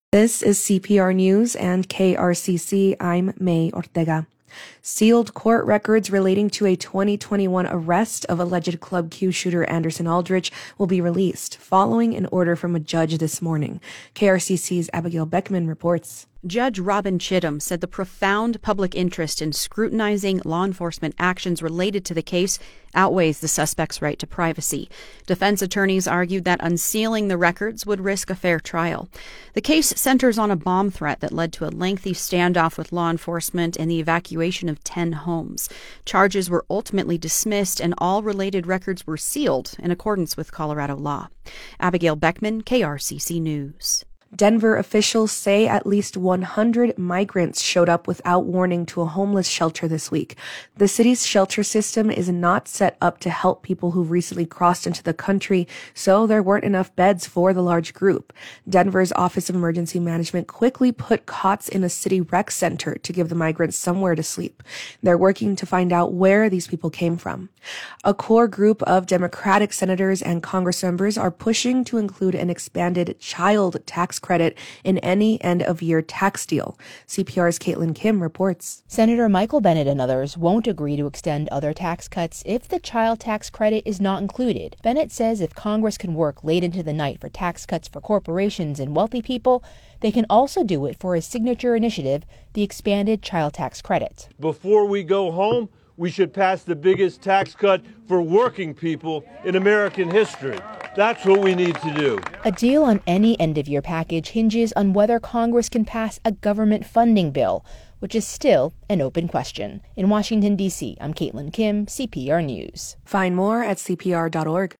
This is CPR News and KRCC. I'm May Ortega. Sealed court records relating to a 2021 arrest of alleged Club Q shooter Anderson Aldrich will be released following an order from a judge this morning. KRCC's Abigail Beckman reports. Judge Robin Chittum said the profound public interest in scrutinizing law enforcement actions related to the case outweighs the suspect's right to privacy. Defense attorneys argued that unsealing the records would risk a fair trial. The case centers on a bomb threat that led to a lengthy standoff with law enforcement and the evacuation of 10 homes. Charges were ultimately dismissed and all related records were sealed in accordance with Colorado law. Abigail Beckman, KRCC News. Denver officials say at least 100 migrants showed up without warning to a homeless shelter this week. The city's shelter system is not set up to help people who recently crossed into the country, so there weren't enough beds for the large group. Denver's Office of Emergency Management quickly put cots in a city rec center to give the migrants somewhere to sleep. They're working to find out where these people came from. A core group of Democratic senators and Congress members are pushing to include an expanded child tax credit in any end-of-year tax deal. CPR's Caitlin Kim reports. Senator Michael Bennet and others won't agree to extend other tax cuts if the child tax credit is not included. Bennet says if Congress can work late into the night for tax cuts for corporations and wealthy people, they can also do it for his signature initiative, the expanded child tax credit. Before we go home, we should pass the biggest tax cut for working people in American history. That's what we need to do. A deal on any end-of-year package hinges on whether Congress can pass a government funding bill, which is still an open question. In Washington, D.C., I'm Caitlin Kim, CPR News. Find more at CPR.org.